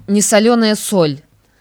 Несоленая соль.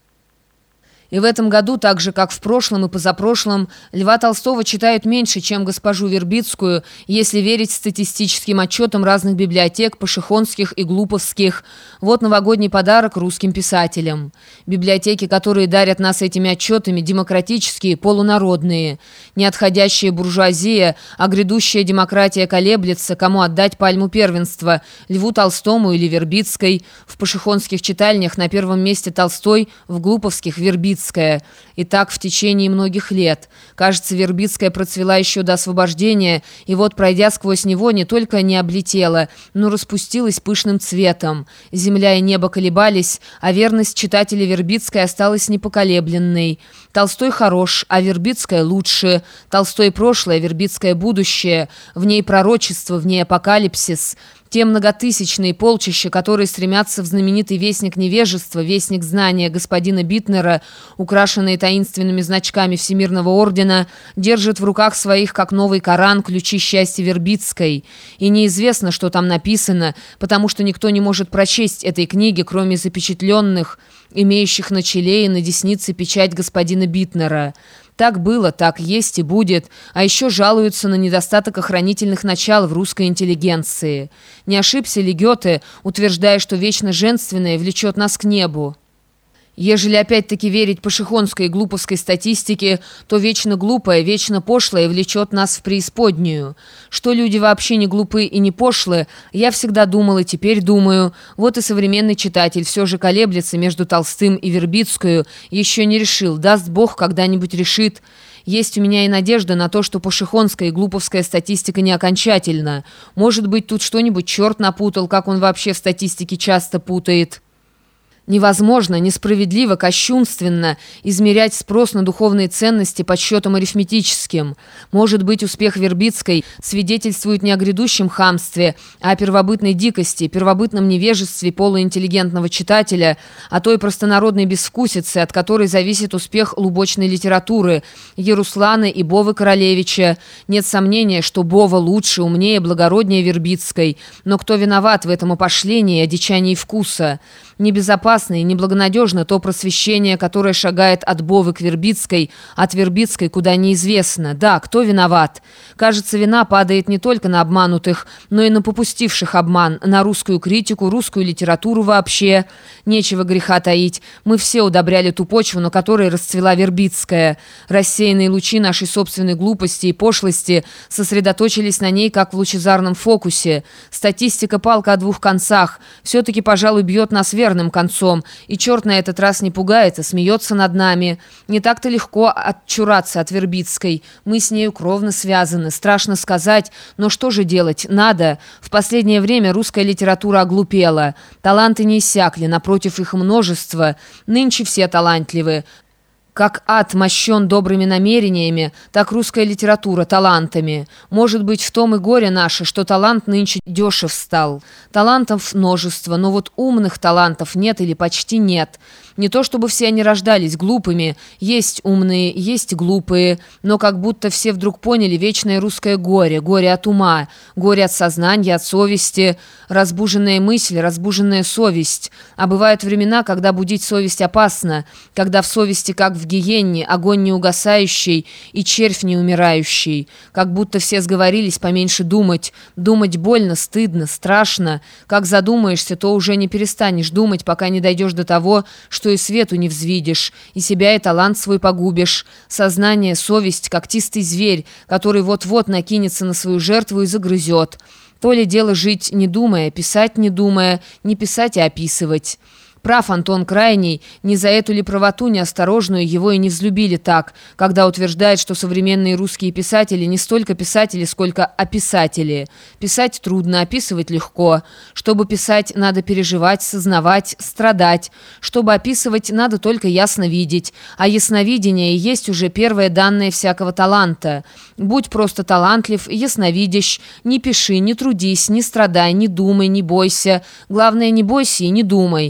И в этом году, так же как в прошлом и позапрошлом, Льва Толстого читают меньше, чем госпожу Вербицкую, если верить статистическим отчетам разных библиотек, пашихонских и глуповских. Вот новогодний подарок русским писателям. Библиотеки, которые дарят нас этими отчетами, демократические, полународные. Не отходящая буржуазия, а грядущая демократия колеблется, кому отдать пальму первенства, Льву Толстому или Вербицкой. В пашихонских читальнях на первом месте Толстой, в глуповских – Вербицкая. И так в течение многих лет. Кажется, Вербицкая процвела еще до освобождения, и вот, пройдя сквозь него, не только не облетела, но распустилась пышным цветом. Земля и небо колебались, а верность читателя Вербицкой осталась непоколебленной. Толстой хорош, а Вербицкая лучше. Толстой прошлое, Вербицкая будущее. В ней пророчество, в ней апокалипсис. Те многотысячные полчища, которые стремятся в знаменитый вестник невежества, вестник знания господина Битнера, украшенные таинственными значками Всемирного ордена, держат в руках своих, как новый Коран, ключи счастья Вербицкой. И неизвестно, что там написано, потому что никто не может прочесть этой книги, кроме запечатленных, имеющих на челе и на деснице печать господина Битнера. Так было, так есть и будет, а еще жалуются на недостаток охранительных начал в русской интеллигенции. Не ошибся ли Гёте, утверждая, что вечно женственное влечет нас к небу? Ежели опять-таки верить пашихонской и глуповской статистике, то вечно глупое, вечно пошлое влечет нас в преисподнюю. Что люди вообще не глупы и не пошлые, я всегда думал и теперь думаю. Вот и современный читатель все же колеблется между Толстым и Вербицкую, еще не решил, даст Бог, когда-нибудь решит. Есть у меня и надежда на то, что пашихонская и глуповская статистика не окончательна. Может быть, тут что-нибудь черт напутал, как он вообще в статистике часто путает. Невозможно, несправедливо, кощунственно измерять спрос на духовные ценности подсчетом арифметическим. Может быть, успех Вербицкой свидетельствует не о грядущем хамстве, а о первобытной дикости, первобытном невежестве полуинтеллигентного читателя, о той простонародной безвкусице, от которой зависит успех лубочной литературы, Еруслана и Бовы Королевича. Нет сомнения, что Бова лучше, умнее, благороднее Вербицкой. Но кто виноват в этом опошлении и одичании вкуса? Небезопасно и неблагонадежно то просвещение, которое шагает от Бовы к Вербицкой, от Вербицкой куда неизвестно. Да, кто виноват? Кажется, вина падает не только на обманутых, но и на попустивших обман, на русскую критику, русскую литературу вообще. Нечего греха таить. Мы все удобряли ту почву, на которой расцвела Вербицкая. Рассеянные лучи нашей собственной глупости и пошлости сосредоточились на ней, как в лучезарном фокусе. Статистика палка о двух концах. Все-таки, пожалуй, бьет нас верным концом, и черт на этот раз не пугается, смеется над нами. Не так-то легко отчураться от Вербицкой. Мы с нею кровно связаны, страшно сказать, но что же делать? Надо. В последнее время русская литература оглупела. Таланты не иссякли, напротив, их множество. Нынче все талантливы. Как ад мощен добрыми намерениями, так русская литература талантами. Может быть, в том и горе наше, что талант нынче дешев стал. Талантов множество, но вот умных талантов нет или почти нет. Не то чтобы все они рождались глупыми, есть умные, есть глупые, но как будто все вдруг поняли вечное русское горе, горе от ума, горе от сознания, от совести, разбуженная мысль, разбуженная совесть. А бывают времена, когда будить совесть опасно, когда в совести, как в гиенне, огонь не угасающий и червь не умирающий. Как будто все сговорились поменьше думать. Думать больно, стыдно, страшно. Как задумаешься, то уже не перестанешь думать, пока не дойдешь до того, что и свету не взвидишь, и себя, и талант свой погубишь. Сознание, совесть, когтистый зверь, который вот-вот накинется на свою жертву и загрызет. То ли дело жить не думая, писать не думая, не писать, а описывать. Прав Антон Крайний, не за эту ли правоту неосторожную его и не взлюбили так, когда утверждает, что современные русские писатели не столько писатели, сколько описатели. Писать трудно, описывать легко. Чтобы писать, надо переживать, сознавать, страдать. Чтобы описывать, надо только ясно видеть. А ясновидение и есть уже первое данное всякого таланта. Будь просто талантлив, ясновидящ, не пиши, не трудись, не страдай, не думай, не бойся. Главное, не бойся и не думай.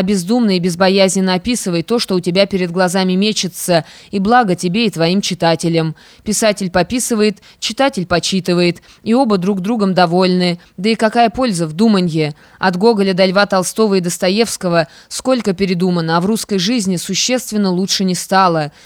бездумно и безбоязненно описывай то, что у тебя перед глазами мечется, и благо тебе и твоим читателям. Писатель пописывает, читатель почитывает, и оба друг другом довольны. Да и какая польза в думанье? От Гоголя до Льва Толстого и Достоевского сколько передумано, а в русской жизни существенно лучше не стало.